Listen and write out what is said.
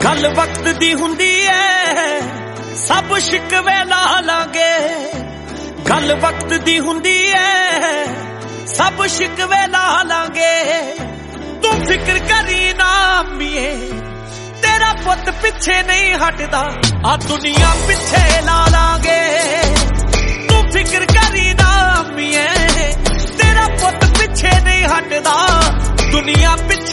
गल वक्त दी हुंदी है सब शिकवे ला लांगे। गल वक्त दी हुंदी है सब शिकवे ला लांगे। तू फिक्र करी ना मिए तेरा पुत पिछे नहीं हटदा आ दुनिया पिछे ला लांगे। तू फिक्र करी ना मिए तेरा पुत पिछे नहीं हटदा दुनिया पिछे